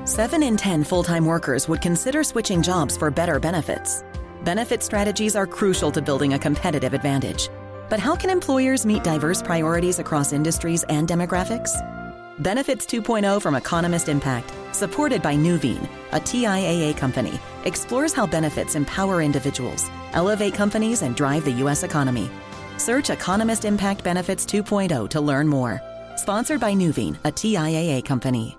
7 in 10 full-time workers would consider switching jobs for better benefits. Benefit strategies are crucial to building a competitive advantage. But how can employers meet diverse priorities across industries and demographics? Benefits 2.0 from Economist Impact, supported by Nuveen, a TIAA company, explores how benefits empower individuals, elevate companies, and drive the U.S. economy. Search Economist Impact Benefits 2.0 to learn more. Sponsored by Nuveen, a TIAA company.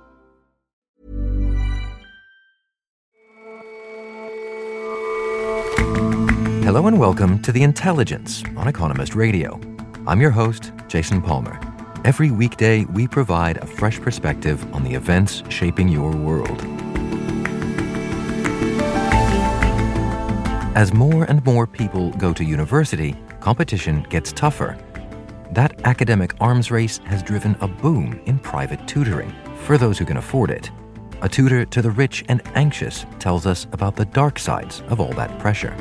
Hello and welcome to The Intelligence on Economist Radio. I'm your host, Jason Palmer. Every weekday, we provide a fresh perspective on the events shaping your world. As more and more people go to university, competition gets tougher. That academic arms race has driven a boom in private tutoring for those who can afford it. A tutor to the rich and anxious tells us about the dark sides of all that pressure.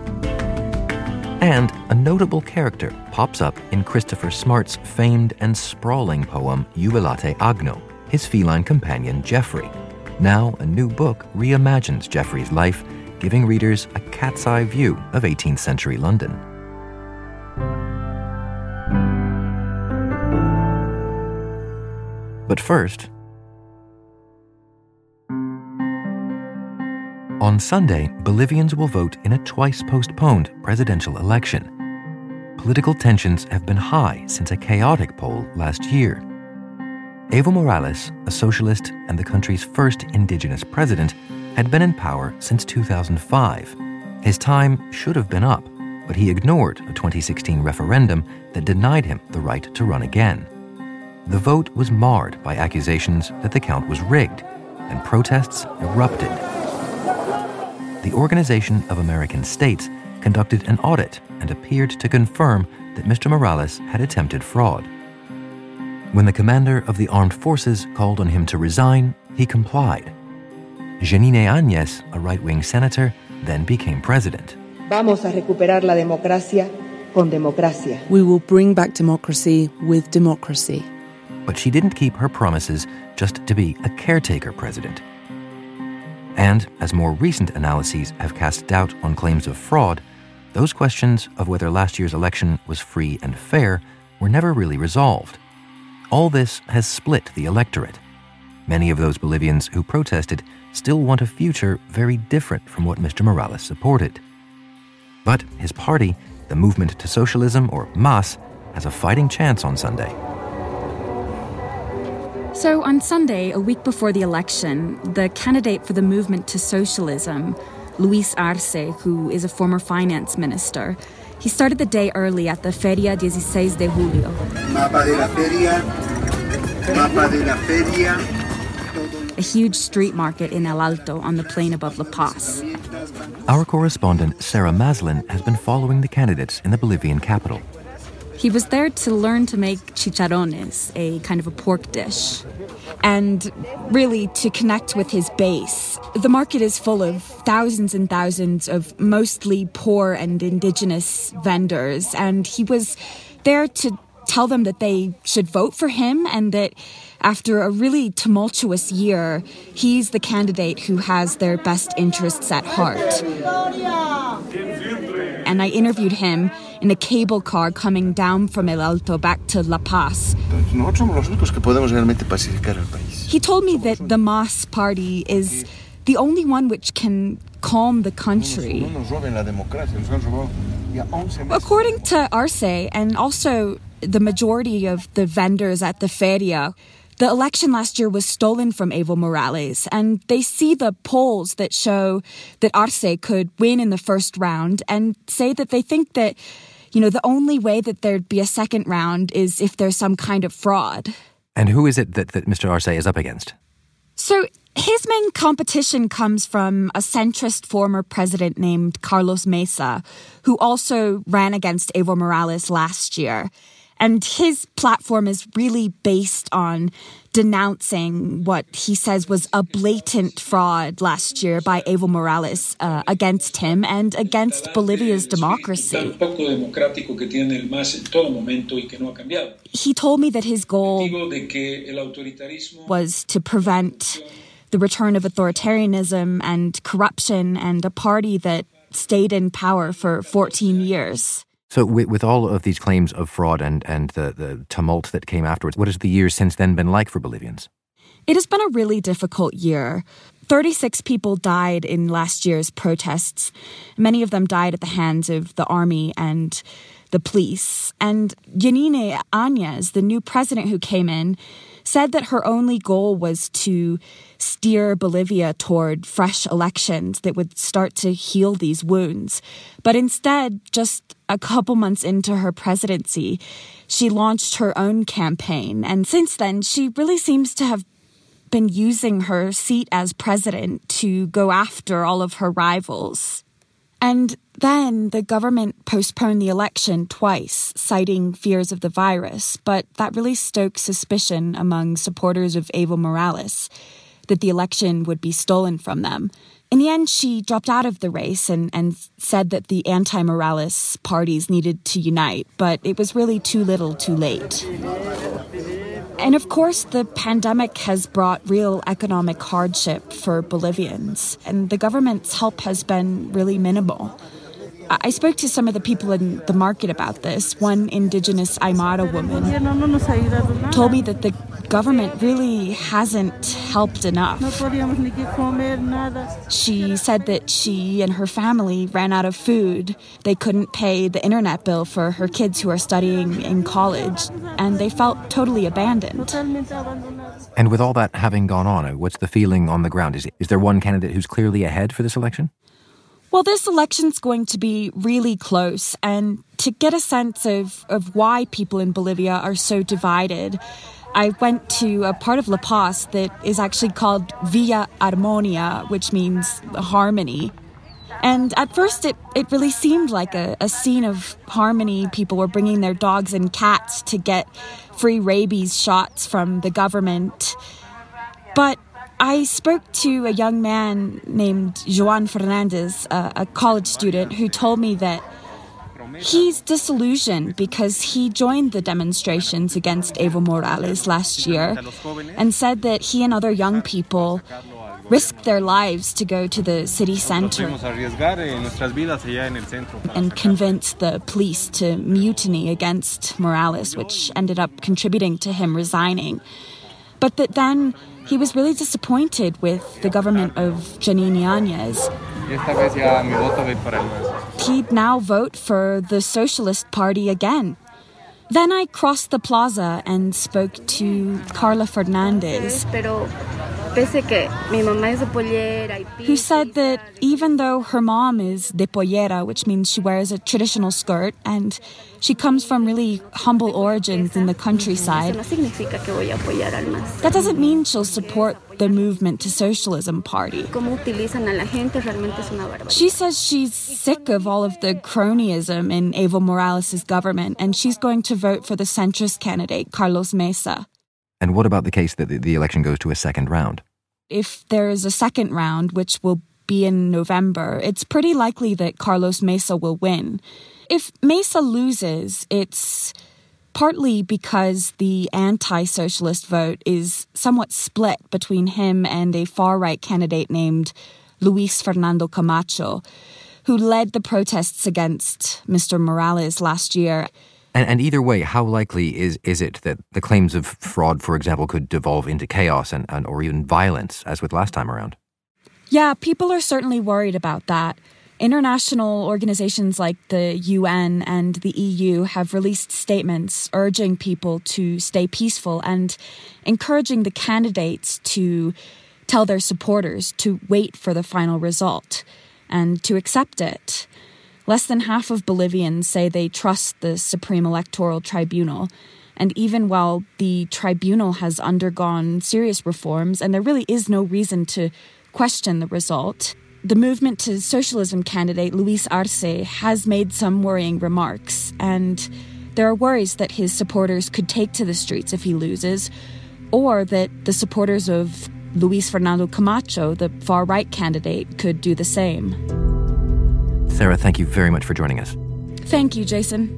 And a notable character pops up in Christopher Smart's famed and sprawling poem Jubilate Agno, his feline companion Geoffrey. Now, a new book reimagines Geoffrey's life, giving readers a cat's eye view of 18th century London. But first, on Sunday, Bolivians will vote in a twice-postponed presidential election. Political tensions have been high since a chaotic poll last year. Evo Morales, a socialist and the country's first indigenous president, had been in power since 2005. His time should have been up, but he ignored a 2016 referendum that denied him the right to run again. The vote was marred by accusations that the count was rigged, and protests erupted. The Organization of American States conducted an audit and appeared to confirm that Mr. Morales had attempted fraud. When the commander of the armed forces called on him to resign, he complied. Jeanine Áñez, a right-wing senator, then became president. Vamos a recuperar la democracia con democracia. We will bring back democracy with democracy. But she didn't keep her promises just to be a caretaker president. And as more recent analyses have cast doubt on claims of fraud, those questions of whether last year's election was free and fair were never really resolved. All this has split the electorate. Many of those Bolivians who protested still want a future very different from what Mr. Morales supported. But his party, the Movement to Socialism, or MAS, has a fighting chance on Sunday. So on Sunday, a week before the election, the candidate for the Movement to Socialism, Luis Arce, who is a former finance minister, he started the day early at the Feria 16 de Julio. Mapa de la feria. Mapa de la feria. A huge street market in El Alto on the plain above La Paz. Our correspondent Sarah Maslin has been following the candidates in the Bolivian capital. He was there to learn to make chicharrones, a kind of a pork dish, and really to connect with his base. The market is full of thousands and thousands of mostly poor and indigenous vendors, and he was there to tell them that they should vote for him and that after a really tumultuous year, he's the candidate who has their best interests at heart. And I interviewed him in a cable car coming down from El Alto back to La Paz. He told me that the MAS party is the only one which can calm the country. According to Arce, and also the majority of the vendors at the feria, the election last year was stolen from Evo Morales, and they see the polls that show that Arce could win in the first round and say that they think that, the only way that there'd be a second round is if there's some kind of fraud. And who is it that Mr. Arce is up against? So his main competition comes from a centrist former president named Carlos Mesa, who also ran against Evo Morales last year. And his platform is really based on denouncing what he says was a blatant fraud last year by Evo Morales against him and against Bolivia's democracy. He told me that his goal was to prevent the return of authoritarianism and corruption, and a party that stayed in power for 14 years. So with all of these claims of fraud and the tumult that came afterwards, what has the years since then been like for Bolivians? It has been a really difficult year. 36 people died in last year's protests. Many of them died at the hands of the army and the police. And Yanine Áñez, the new president who came in, said that her only goal was to steer Bolivia toward fresh elections that would start to heal these wounds. But instead, just a couple months into her presidency, she launched her own campaign. And since then, she really seems to have been using her seat as president to go after all of her rivals. And then the government postponed the election twice, citing fears of the virus, but that really stoked suspicion among supporters of Evo Morales that the election would be stolen from them. In the end, she dropped out of the race and said that the anti-Morales parties needed to unite, but it was really too little too late. And of course, the pandemic has brought real economic hardship for Bolivians, and the government's help has been really minimal. I spoke to some of the people in the market about this. One indigenous Aymara woman told me that the government really hasn't helped enough. She said that she and her family ran out of food. They couldn't pay the internet bill for her kids who are studying in college, and they felt totally abandoned. And with all that having gone on, what's the feeling on the ground? Is there one candidate who's clearly ahead for this election? Well, this election's going to be really close, and to get a sense of why people in Bolivia are so divided, I went to a part of La Paz that is actually called Villa Armonia, which means harmony. And at first, it really seemed like a scene of harmony. People were bringing their dogs and cats to get free rabies shots from the government. But I spoke to a young man named Joan Fernandez, a college student, who told me that he's disillusioned because he joined the demonstrations against Evo Morales last year and said that he and other young people risked their lives to go to the city center and convince the police to mutiny against Morales, which ended up contributing to him resigning. But that then he was really disappointed with the government of Yanine Áñez. He'd now vote for the Socialist Party again. Then I crossed the plaza and spoke to Carla Fernandez, who said that even though her mom is de pollera, which means she wears a traditional skirt, and she comes from really humble origins in the countryside, that doesn't mean she'll support the movement to Socialism Party. She says she's sick of all of the cronyism in Evo Morales' government, and she's going to vote for the centrist candidate, Carlos Mesa. And what about the case that the election goes to a second round? If there is a second round, which will be in November, it's pretty likely that Carlos Mesa will win. If Mesa loses, it's partly because the anti-socialist vote is somewhat split between him and a far-right candidate named Luis Fernando Camacho, who led the protests against Mr. Morales last year. And either way, how likely is it that the claims of fraud, for example, could devolve into chaos and or even violence, as with last time around? Yeah, people are certainly worried about that. International organizations like the UN and the EU have released statements urging people to stay peaceful and encouraging the candidates to tell their supporters to wait for the final result and to accept it. Less than half of Bolivians say they trust the Supreme Electoral Tribunal. And even while the tribunal has undergone serious reforms, and there really is no reason to question the result, the movement to socialism candidate Luis Arce has made some worrying remarks. And there are worries that his supporters could take to the streets if he loses, or that the supporters of Luis Fernando Camacho, the far-right candidate, could do the same. Sarah, thank you very much for joining us. Thank you, Jason.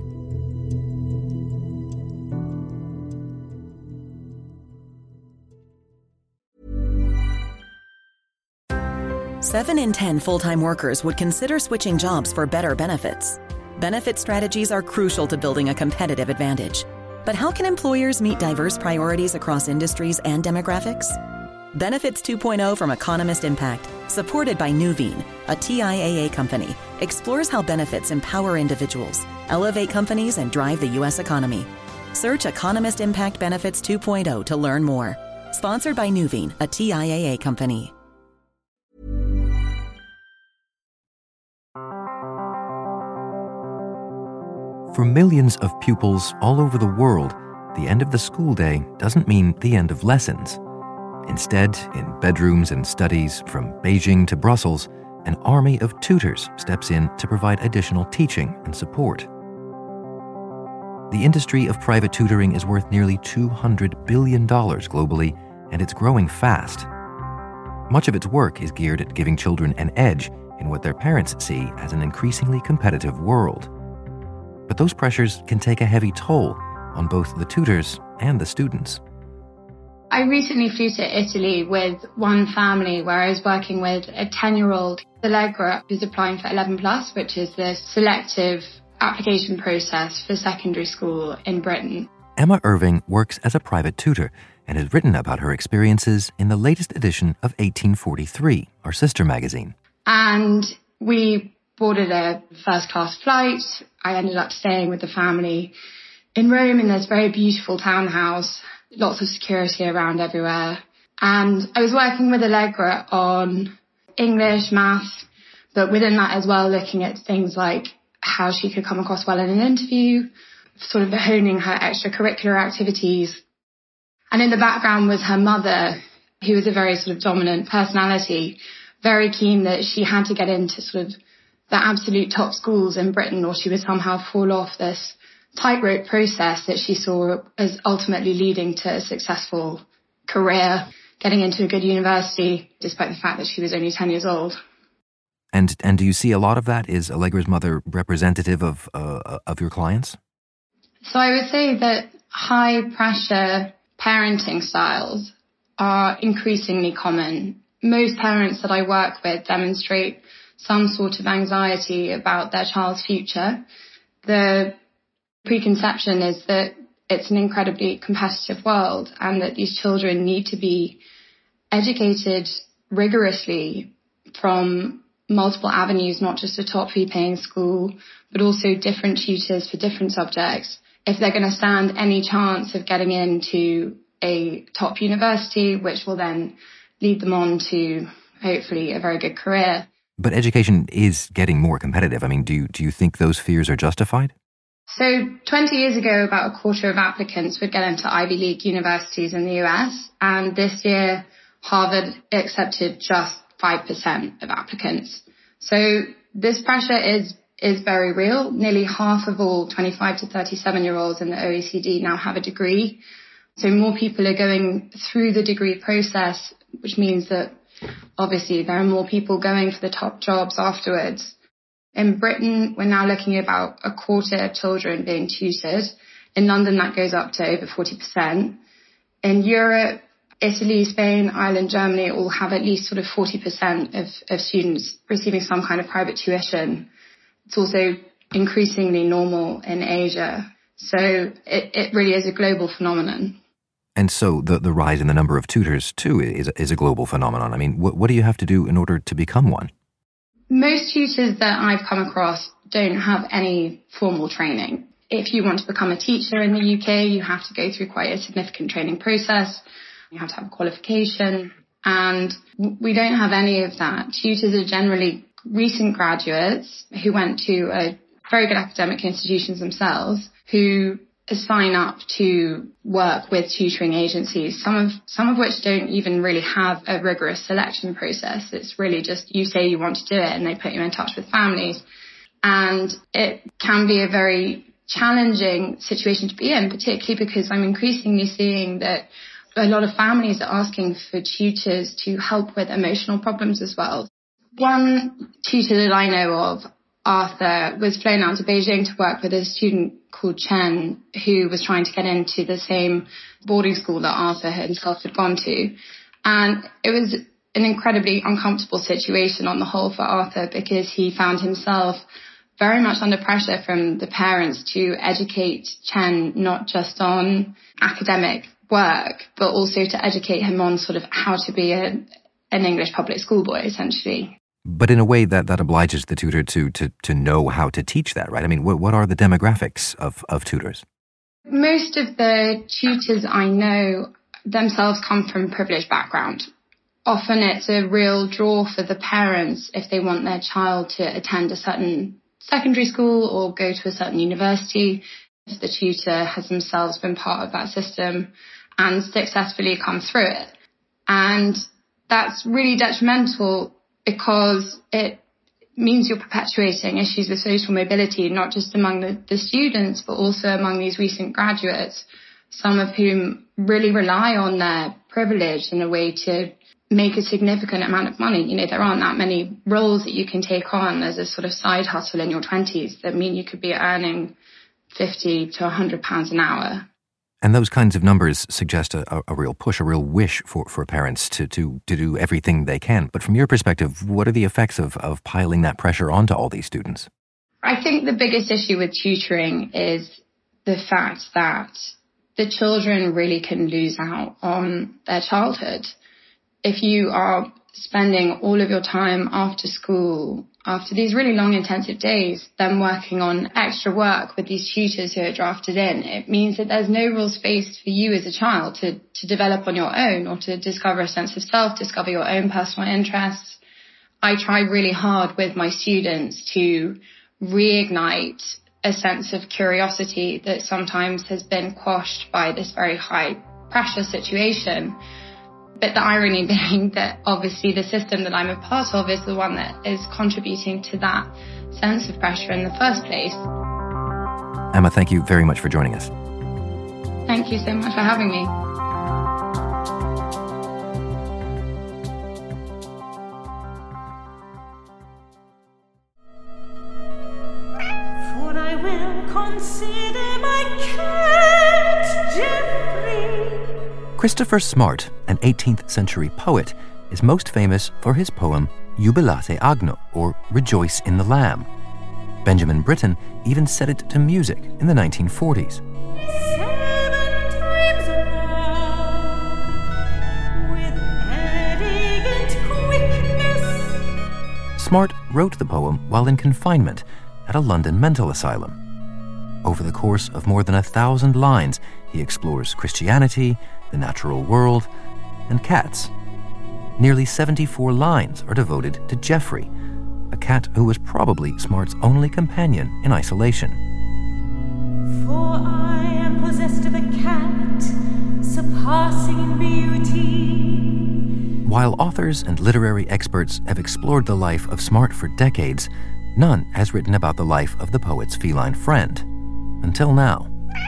7 in 10 full-time workers would consider switching jobs for better benefits. Benefit strategies are crucial to building a competitive advantage. But how can employers meet diverse priorities across industries and demographics? Benefits 2.0 from Economist Impact, supported by Nuveen, a TIAA company, explores how benefits empower individuals, elevate companies, and drive the U.S. economy. Search Economist Impact Benefits 2.0 to learn more. Sponsored by Nuveen, a TIAA company. For millions of pupils all over the world, the end of the school day doesn't mean the end of lessons. Instead, in bedrooms and studies from Beijing to Brussels, an army of tutors steps in to provide additional teaching and support. The industry of private tutoring is worth nearly $200 billion globally, and it's growing fast. Much of its work is geared at giving children an edge in what their parents see as an increasingly competitive world. But those pressures can take a heavy toll on both the tutors and the students. I recently flew to Italy with one family where I was working with a 10-year-old Allegra who's applying for 11+, which is the selective application process for secondary school in Britain. Emma Irving works as a private tutor and has written about her experiences in the latest edition of 1843, our sister magazine. And we boarded a first-class flight. I ended up staying with the family in Rome in this very beautiful townhouse, lots of security around everywhere. And I was working with Allegra on English, maths, but within that as well, looking at things like how she could come across well in an interview, sort of honing her extracurricular activities. And in the background was her mother, who was a very sort of dominant personality, very keen that she had to get into sort of the absolute top schools in Britain or she would somehow fall off this tightrope process that she saw as ultimately leading to a successful career, getting into a good university, despite the fact that she was only 10 years old. And do you see a lot of that? Is Allegra's mother representative of your clients? So I would say that high-pressure parenting styles are increasingly common. Most parents that I work with demonstrate some sort of anxiety about their child's future. The preconception is that it's an incredibly competitive world and that these children need to be educated rigorously from multiple avenues, not just a top fee paying school, but also different tutors for different subjects, if they're going to stand any chance of getting into a top university, which will then lead them on to hopefully a very good career. But education is getting more competitive. I mean, do you think those fears are justified? So 20 years ago, about a quarter of applicants would get into Ivy League universities in the US. And this year, Harvard accepted just 5% of applicants. So this pressure is very real. Nearly half of all 25 to 37-year-olds in the OECD now have a degree. So more people are going through the degree process, which means that obviously there are more people going for the top jobs afterwards. In Britain, we're now looking at about a quarter of children being tutored. In London, that goes up to over 40%. In Europe, Italy, Spain, Ireland, Germany all have at least sort of 40% of students receiving some kind of private tuition. It's also increasingly normal in Asia. So it really is a global phenomenon. And so the rise in the number of tutors, too, is a global phenomenon. I mean, what do you have to do in order to become one? Most tutors that I've come across don't have any formal training. If you want to become a teacher in the UK, you have to go through quite a significant training process. You have to have a qualification. And we don't have any of that. Tutors are generally recent graduates who went to very good academic institutions themselves, who sign up to work with tutoring agencies, some of which don't even really have a rigorous selection process. It's really just you say you want to do it and they put you in touch with families. And it can be a very challenging situation to be in, particularly because I'm increasingly seeing that a lot of families are asking for tutors to help with emotional problems as well. One tutor that I know of, Arthur, was flown out to Beijing to work with a student called Chen, who was trying to get into the same boarding school that Arthur himself had gone to. And it was an incredibly uncomfortable situation on the whole for Arthur, because he found himself very much under pressure from the parents to educate Chen not just on academic work, but also to educate him on sort of how to be an English public school boy, essentially. But in a way that obliges the tutor to know how to teach that, right? I mean, what are the demographics of tutors? Most of the tutors I know themselves come from privileged background. Often it's a real draw for the parents if they want their child to attend a certain secondary school or go to a certain university, if the tutor has themselves been part of that system and successfully come through it. And that's really detrimental because it means you're perpetuating issues with social mobility, not just among the students, but also among these recent graduates, some of whom really rely on their privilege in a way to make a significant amount of money. You know, there aren't that many roles that you can take on as a sort of side hustle in your 20s that mean you could be earning £50 to £100 an hour. And those kinds of numbers suggest a real push, a real wish for parents to do everything they can. But from your perspective, what are the effects of piling that pressure onto all these students? I think the biggest issue with tutoring is the fact that the children really can lose out on their childhood. If you are spending all of your time after school, after these really long intensive days, then working on extra work with these tutors who are drafted in, it means that there's no real space for you as a child to develop on your own or to discover a sense of self, discover your own personal interests. I try really hard with my students to reignite a sense of curiosity that sometimes has been quashed by this very high pressure situation. But the irony being that obviously the system that I'm a part of is the one that is contributing to that sense of pressure in the first place. Emma, thank you very much for joining us. Thank you so much for having me. For I will consider my cat, Geoffrey. Christopher Smart, an 18th century poet, is most famous for his poem Jubilate Agno, or Rejoice in the Lamb. Benjamin Britten even set it to music in the 1940s. 7 times around, with elegant quickness. Smart wrote the poem while in confinement at a London mental asylum. Over the course of more than 1,000 lines, he explores Christianity, the natural world, and cats. Nearly 74 lines are devoted to Geoffrey, a cat who was probably Smart's only companion in isolation. For I am possessed of a cat, surpassing beauty. While authors and literary experts have explored the life of Smart for decades, none has written about the life of the poet's feline friend. Until now.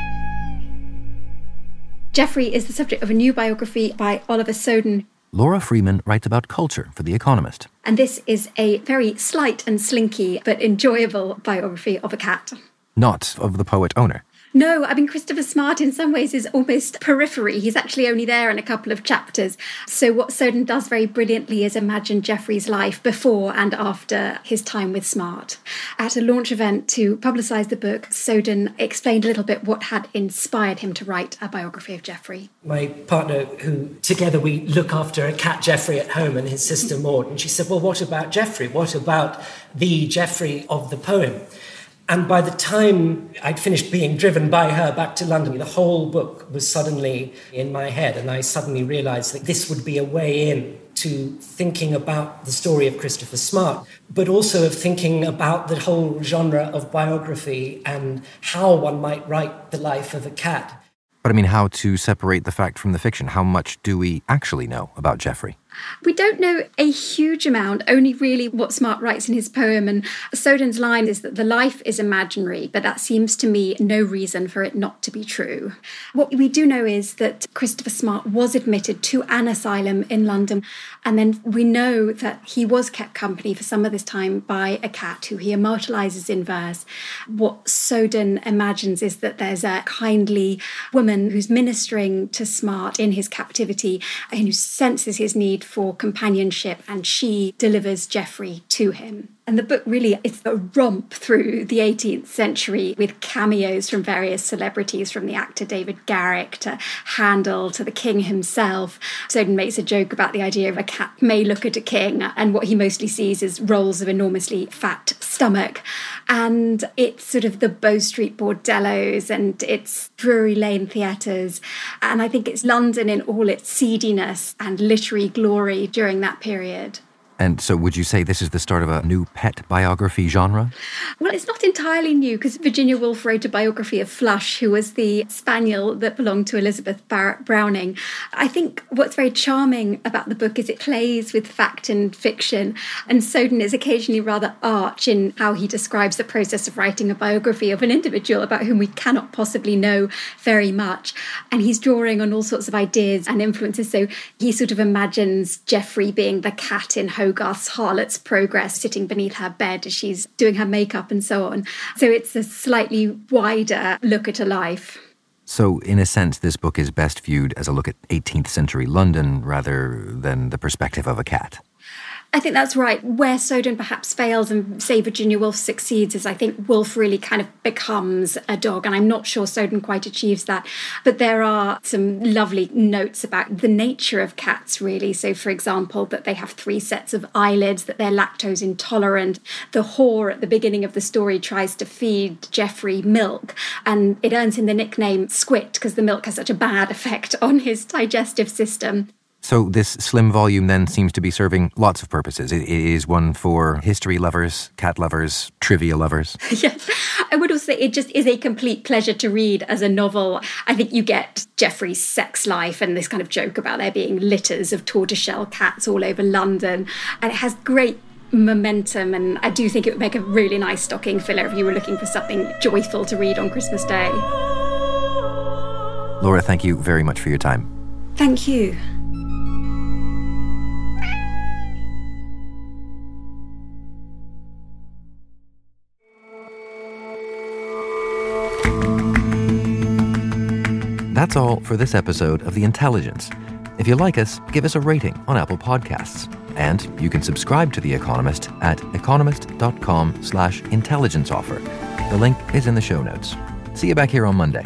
Geoffrey is the subject of a new biography by Oliver Soden. Laura Freeman writes about culture for The Economist. And this is a very slight and slinky but enjoyable biography of a cat. Not of the poet owner. No, I mean, Christopher Smart in some ways is almost periphery. He's actually only there in a couple of chapters. So what Soden does very brilliantly is imagine Geoffrey's life before and after his time with Smart. At a launch event to publicise the book, Soden explained a little bit what had inspired him to write a biography of Geoffrey. My partner, who together we look after a cat Geoffrey at home, and his sister Maud, and she said, well, what about Geoffrey? What about the Geoffrey of the poem? And by the time I'd finished being driven by her back to London, the whole book was suddenly in my head, and I suddenly realised that this would be a way in to thinking about the story of Christopher Smart, but also of thinking about the whole genre of biography and how one might write the life of a cat. But I mean, how to separate the fact from the fiction? How much do we actually know about Geoffrey? We don't know a huge amount, only really what Smart writes in his poem. And Soden's line is that the life is imaginary, but that seems to me no reason for it not to be true. What we do know is that Christopher Smart was admitted to an asylum in London, and then we know that he was kept company for some of this time by a cat who he immortalises in verse. What Soden imagines is that there's a kindly woman who's ministering to Smart in his captivity and who senses his need need for companionship, and she delivers Geoffrey to him. And the book really is a romp through the 18th century with cameos from various celebrities, from the actor David Garrick to Handel to the king himself. Snowdon makes a joke about the idea of a cat may look at a king, and what he mostly sees is rolls of enormously fat stomach. And it's sort of the Bow Street bordellos, and it's Drury Lane theatres. And I think it's London in all its seediness and literary glory during that period. And so would you say this is the start of a new pet biography genre? Well, it's not entirely new, because Virginia Woolf wrote a biography of Flush, who was the spaniel that belonged to Elizabeth Barrett Browning. I think what's very charming about the book is it plays with fact and fiction, and Snowdon is occasionally rather arch in how he describes the process of writing a biography of an individual about whom we cannot possibly know very much. And he's drawing on all sorts of ideas and influences. So he sort of imagines Geoffrey being the cat in Hogarth's Harlot's Progress, sitting beneath her bed as she's doing her makeup and so on. So it's a slightly wider look at a life. So, in a sense, this book is best viewed as a look at 18th century London rather than the perspective of a cat. I think that's right. Where Snowdon perhaps fails and, say, Virginia Woolf succeeds is I think Woolf really kind of becomes a dog, and I'm not sure Snowdon quite achieves that. But there are some lovely notes about the nature of cats, really. So, for example, that they have 3 sets of eyelids, that they're lactose intolerant. The whore at the beginning of the story tries to feed Geoffrey milk, and it earns him the nickname Squit because the milk has such a bad effect on his digestive system. So this slim volume then seems to be serving lots of purposes. It is one for history lovers, cat lovers, trivia lovers. Yes, I would also say it just is a complete pleasure to read as a novel. I think you get Geoffrey's sex life and this kind of joke about there being litters of tortoiseshell cats all over London. And it has great momentum, and I do think it would make a really nice stocking filler if you were looking for something joyful to read on Christmas Day. Laura, thank you very much for your time. Thank you. That's all for this episode of The Intelligence. If you like us, give us a rating on Apple Podcasts. And you can subscribe to The Economist at economist.com/intelligence offer. The link is in the show notes. See you back here on Monday.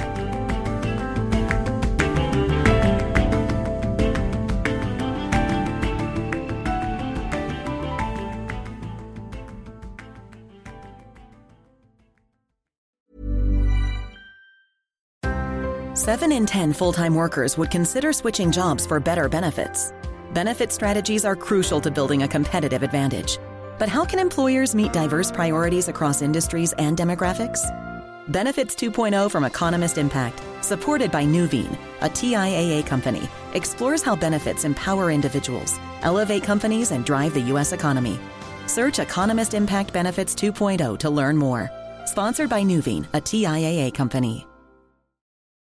Seven in 10 full-time workers would consider switching jobs for better benefits. Benefit strategies are crucial to building a competitive advantage. But how can employers meet diverse priorities across industries and demographics? Benefits 2.0 from Economist Impact, supported by Nuveen, a TIAA company, explores how benefits empower individuals, elevate companies, and drive the U.S. economy. Search Economist Impact Benefits 2.0 to learn more. Sponsored by Nuveen, a TIAA company.